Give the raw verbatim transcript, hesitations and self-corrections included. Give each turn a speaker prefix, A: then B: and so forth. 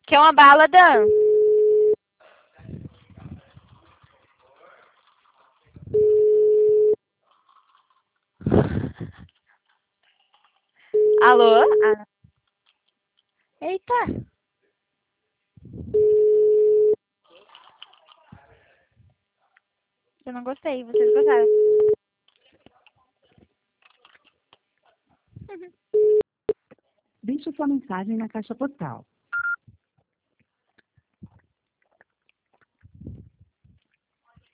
A: Quer uma bala, Dan? Alô? Ah. Eita. Eu não gostei, vocês gostaram.
B: Deixe sua mensagem na caixa postal.